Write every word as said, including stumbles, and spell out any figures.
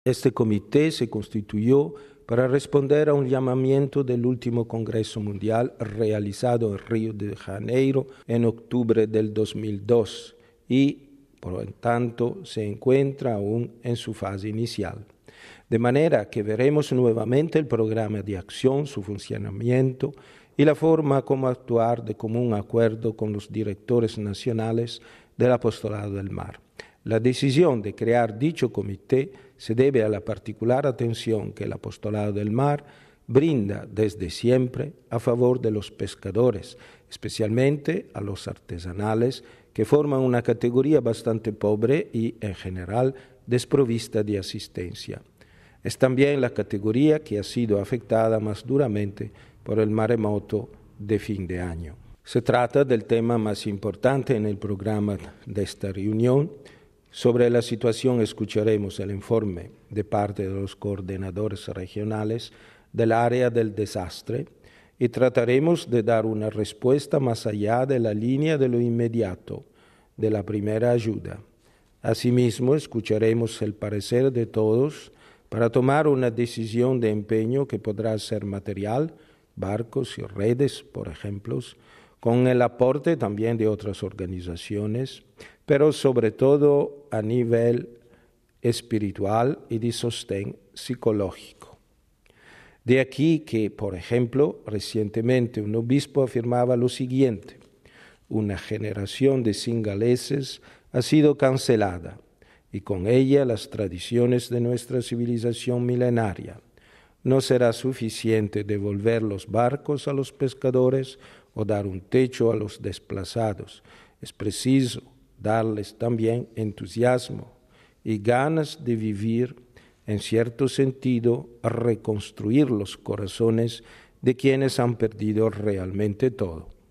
Este comité se constituyó para responder a un llamamiento del último Congreso Mundial realizado en Río de Janeiro en octubre del dos mil dos y, por lo tanto, se encuentra aún en su fase inicial. De manera que veremos nuevamente el programa de acción, su funcionamiento y la forma como actuar de común acuerdo con los directores nacionales del Apostolado del Mar. La decisión de crear dicho comité se debe a la particular atención que el Apostolado del Mar brinda desde siempre a favor de los pescadores, especialmente a los artesanales, que forman una categoría bastante pobre y, en general, desprovista de asistencia. Es también la categoría que ha sido afectada más duramente por el maremoto de fin de año. Se trata del tema más importante en el programa de esta reunión. Sobre la situación escucharemos el informe de parte de los coordinadores regionales del área del desastre y trataremos de dar una respuesta más allá de la línea de lo inmediato, de la primera ayuda. Asimismo, escucharemos el parecer de todos para tomar una decisión de empeño que podrá ser material, barcos y redes, por ejemplo, con el aporte también de otras organizaciones, pero sobre todo a nivel espiritual y de sostén psicológico. De aquí que, por ejemplo, recientemente un obispo afirmaba lo siguiente: una generación de singaleses ha sido cancelada y con ella las tradiciones de nuestra civilización milenaria. No será suficiente devolver los barcos a los pescadores o dar un techo a los desplazados. Es preciso darles también entusiasmo y ganas de vivir, en cierto sentido, a reconstruir los corazones de quienes han perdido realmente todo.